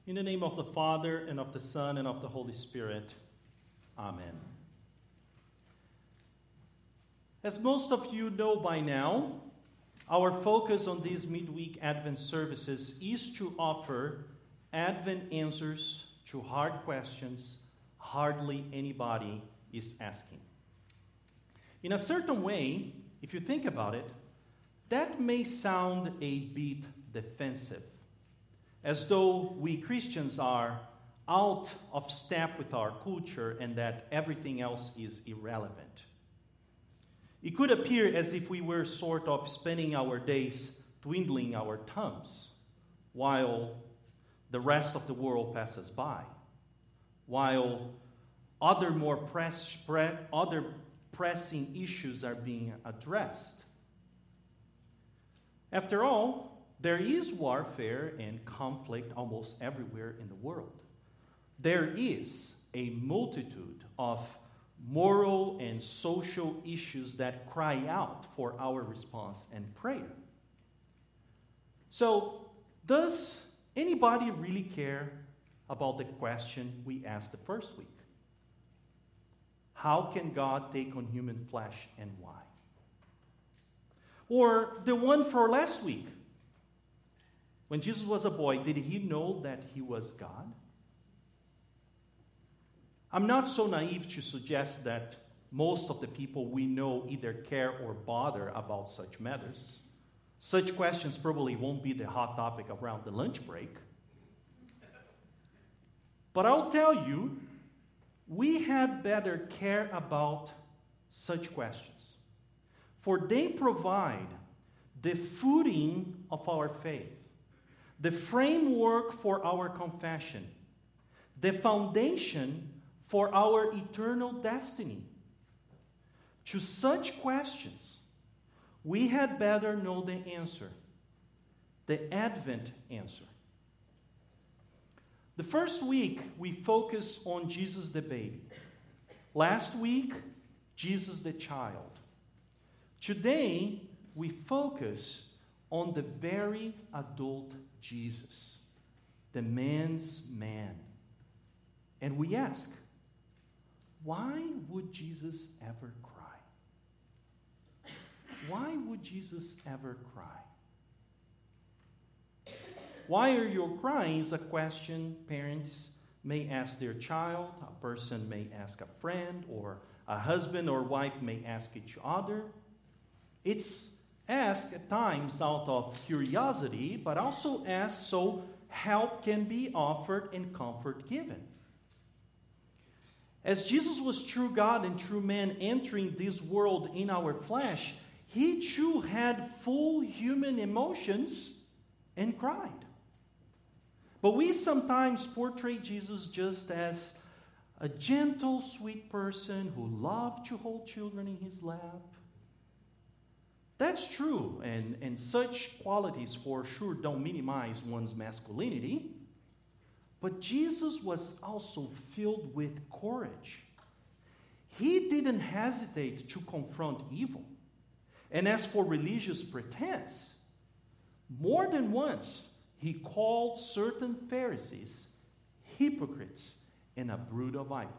In the name of the Father, and of the Son, and of the Holy Spirit. Amen. As most of you know by now, our focus on these midweek Advent services is to offer Advent answers to hard questions hardly anybody is asking. In a certain way, if you think about it, that may sound a bit defensive, as though we Christians are out of step with our culture and that everything else is irrelevant. It could appear as if we were sort of spending our days twiddling our thumbs while the rest of the world passes by, while other pressing issues are being addressed. After all, there is warfare and conflict almost everywhere in the world. There is a multitude of moral and social issues that cry out for our response and prayer. So, does anybody really care about the question we asked the first week? How can God take on human flesh and why? Or the one for last week. When Jesus was a boy, did he know that he was God? I'm not so naive to suggest that most of the people we know either care or bother about such matters. Such questions probably won't be the hot topic around the lunch break. But I'll tell you, we had better care about such questions, for they provide the footing of our faith, the framework for our confession, the foundation for our eternal destiny. To such questions, we had better know the answer, the Advent answer. The first week, we focus on Jesus the baby. Last week, Jesus the child. Today, we focus on the very adult Jesus, the man's man. And we ask, why would Jesus ever cry? Why would Jesus ever cry? Why are you crying is a question parents may ask their child, a person may ask a friend, or a husband or wife may ask each other. It's asked at times out of curiosity, but also asked so help can be offered and comfort given. As Jesus was true God and true man entering this world in our flesh, he too had full human emotions and cried. But we sometimes portray Jesus just as a gentle, sweet person who loved to hold children in his lap. That's true, and such qualities for sure don't minimize one's masculinity. But Jesus was also filled with courage. He didn't hesitate to confront evil. And as for religious pretense, more than once, he called certain Pharisees hypocrites and a brood of vipers.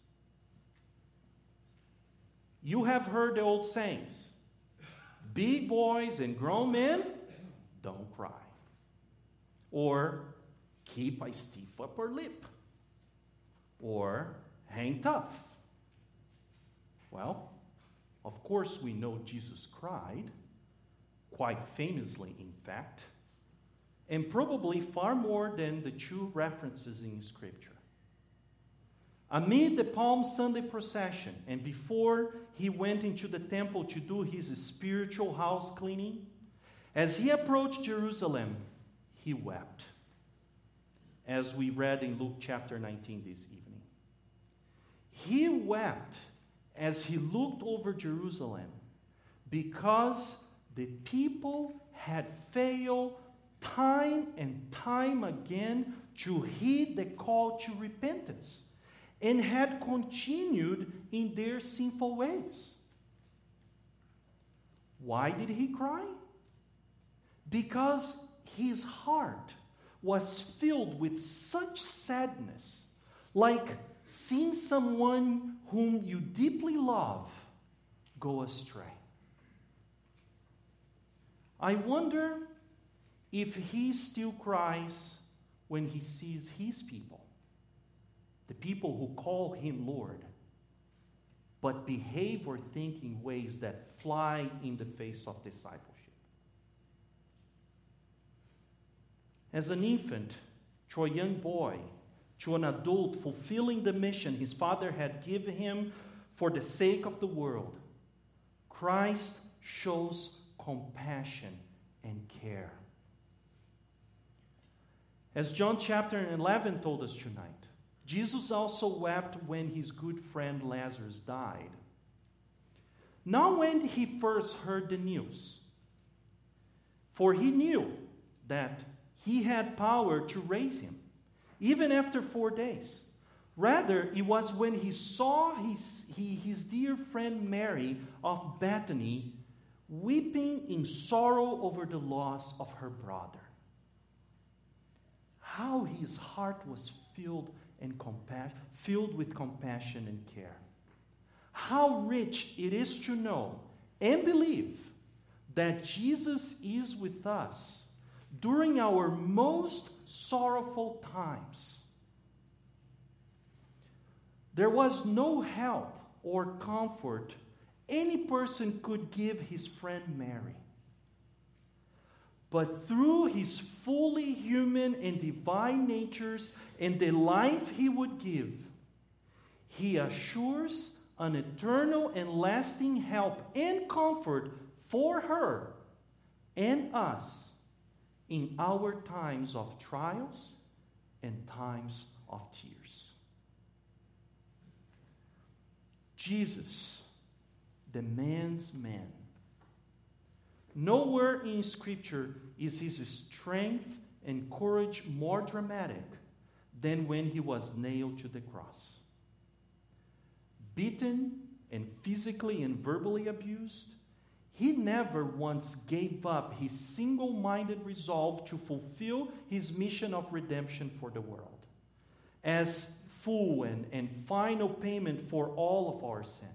You have heard the old sayings, big boys and grown men don't cry. Or keep a stiff upper lip. Or hang tough. Well, of course we know Jesus cried, quite famously in fact, and probably far more than the two references in Scripture. Amid the Palm Sunday procession, and before he went into the temple to do his spiritual house cleaning, as he approached Jerusalem, he wept, as we read in Luke chapter 19 this evening. He wept as he looked over Jerusalem because the people had failed time and time again to heed the call to repentance and had continued in their sinful ways. Why did he cry? Because his heart was filled with such sadness, like seeing someone whom you deeply love go astray. I wonder if he still cries when he sees his people, the people who call him Lord, but behave or think in ways that fly in the face of discipleship. As an infant, to a young boy, to an adult fulfilling the mission his father had given him for the sake of the world, Christ shows compassion and care. As John chapter 11 told us tonight, Jesus also wept when his good friend Lazarus died. Not when he first heard the news, for he knew that he had power to raise him, even after 4 days. Rather, it was when he saw his dear friend Mary of Bethany weeping in sorrow over the loss of her brother. How his heart was filled with compassion and care. How rich it is to know and believe that Jesus is with us during our most sorrowful times. There was no help or comfort any person could give his friend Mary. But through his fully human and divine natures and the life he would give, he assures an eternal and lasting help and comfort for her and us in our times of trials and times of tears. Jesus, the man's man. Nowhere in Scripture is his strength and courage more dramatic than when he was nailed to the cross. Beaten and physically and verbally abused, he never once gave up his single-minded resolve to fulfill his mission of redemption for the world as full and final payment for all of our sins.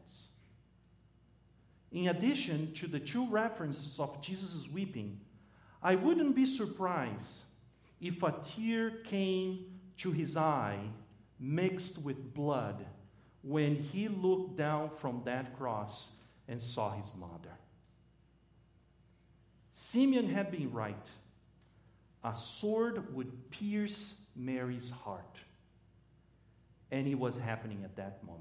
In addition to the two references of Jesus' weeping, I wouldn't be surprised if a tear came to his eye mixed with blood when he looked down from that cross and saw his mother. Simeon had been right. A sword would pierce Mary's heart. And it was happening at that moment.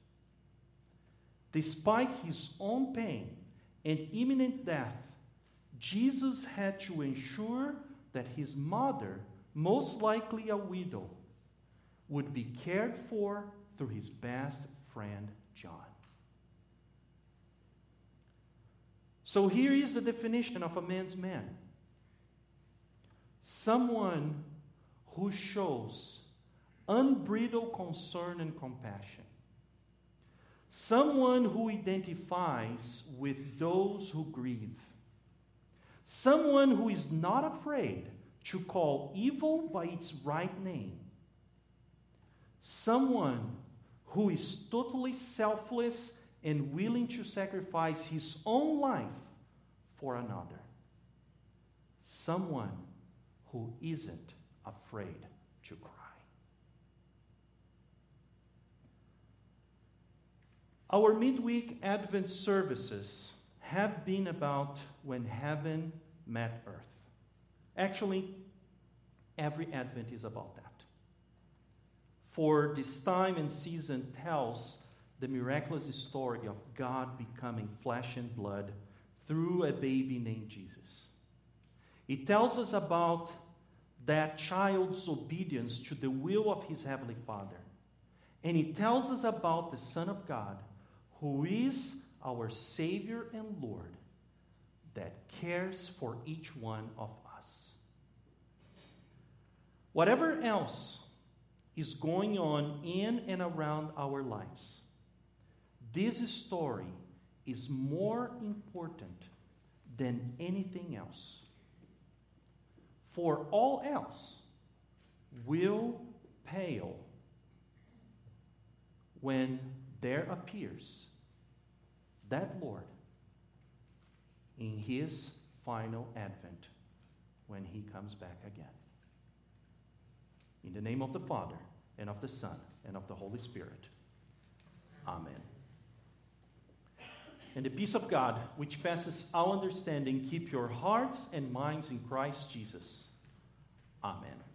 Despite his own pain and imminent death, Jesus had to ensure that his mother, most likely a widow, would be cared for through his best friend, John. So here is the definition of a man's man. Someone who shows unbridled concern and compassion. Someone who identifies with those who grieve. Someone who is not afraid to call evil by its right name. Someone who is totally selfless and willing to sacrifice his own life for another. Someone who isn't afraid to cry. Our midweek Advent services have been about when heaven met earth. Actually, every Advent is about that. For this time and season tells the miraculous story of God becoming flesh and blood through a baby named Jesus. It tells us about that child's obedience to the will of his heavenly Father. And it tells us about the Son of God, who is our Savior and Lord, that cares for each one of us. Whatever else is going on in and around our lives, this story is more important than anything else. For all else will pale when there appears that Lord in his final advent when he comes back again. In the name of the Father, and of the Son, and of the Holy Spirit. Amen. And the peace of God, which passes all understanding, keep your hearts and minds in Christ Jesus. Amen.